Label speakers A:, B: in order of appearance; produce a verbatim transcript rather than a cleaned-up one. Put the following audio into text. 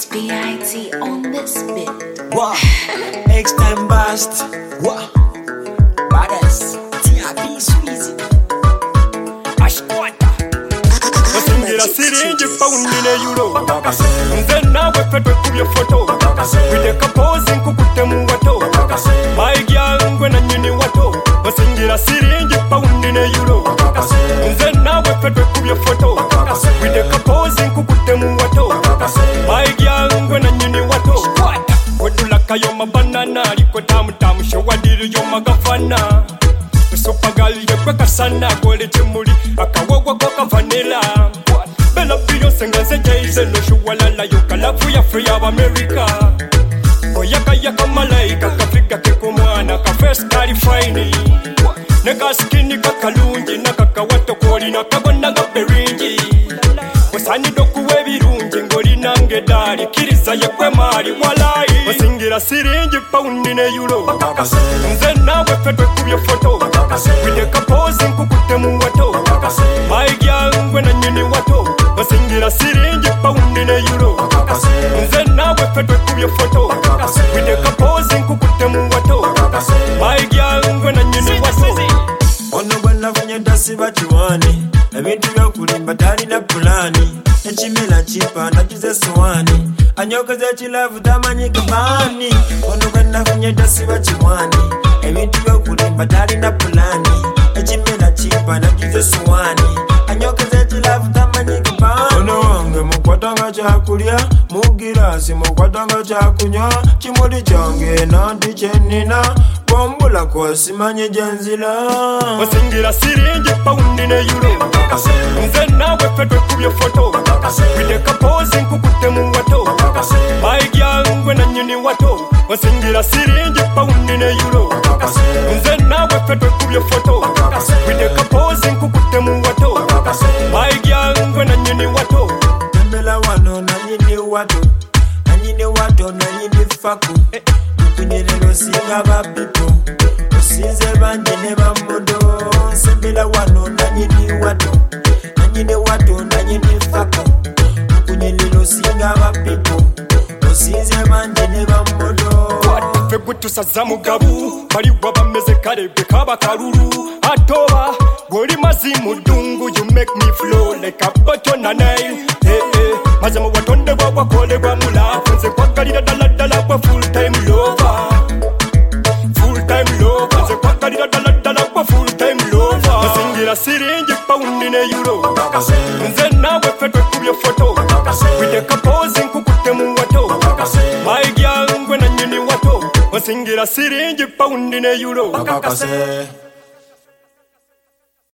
A: It's B I T on this bit.
B: Wow, X-Time Bust. Wow, Badass. T I P Sweezy. Ashkwata.
C: Wasingira siringi pound in euro. Nze nawe fetwe kubye photo. Wideka pose nkukute mu wato. My girl ngwe na nyini wato. Wasingira siringi pound in euro. Nze nawe fetwe kubye photo. Wideka pose nkukute mu wato. My girl ngwe na nyini wato. Wedulaka yo mabanana liko tamu tamu showadiri yo magafana. Super girl yekwe kasana gole chimuli akawogo koka vanilla. Bella Beyonce nganze Jay-Z no shuwalala yo kalafu ya free of America. Oyaka yaka malaika kafika kikumwana ka first kali fine. Neka skinny kakalungi nakakawato koli nakabona ngaperingi. Wasani doku webirungi ngoli nange dali kiriza yekwe mali walai. Wasingira siringi pound in euro. Nze nawe fetwe kubye photo. Wideka pose nkukute mu wato. My girl ngwe na nyini wato. Wasingira siringi pound in euro. Nze nawe fetwe kubye photo. Wideka pose nkukute mu wato. My girl ngwe na nyini wato.
B: Ono bwana fanya dasi bachiwani. Ebintu byokulimba talina pulani. Echimela chipa nakize swani. Anyokoze chilavu tamanyi kabani. Ono bwana fanya dasi bachiwani. Ebintu byokulimba talina pulani. Echimela chipa nakize swani. Anyokoze chilavu tamanyi kabani. Ono wange mukwatanga chakulya. Mugirasi mukwatanga chakunywa. Chimuli change nanti chenina. Bombula kwa simanye jenzila.
C: Wasingira siringi pound in euro. Nze nawe fetwe kubye photo. Wideka pose nkukute mu wato. My girl ngwe na nyini wato. Wasingira siringi pound in euro. Nze nawe fetwe kubye photo. Wideka pose nkukute mu wato. My girl ngwe na nyini wato.
B: Tembela wano na nyini wato. Na nyini wato na nyini faku. Kunyelelo singa ba pipo. Osinze banje ne bamodo. Sembela wano na nyini wato. Na nyini wato na nyini faku. Kunyelelo singa ba pipo. Osinze banje ne bamodo.
C: Fegutu sazamu gabu. Bali wabameze kare bekaba karuru. Atoba. Gori mazimu dungu. You make me flow like a button on nail. Hey hey. Mazama watonde wa wakole wa mula. Funze kwa kalida dala dala wa full time lover. Full time lover. Funze kwa kalida dala dala wa full time lover. Wasingira siringi pound in euro. Nze nawe fetwe kubye photo. Wideka pose nkukute mu wato. My girl ngwe na nyini wato. Wasingira siringi pound in euro.
B: Akakase.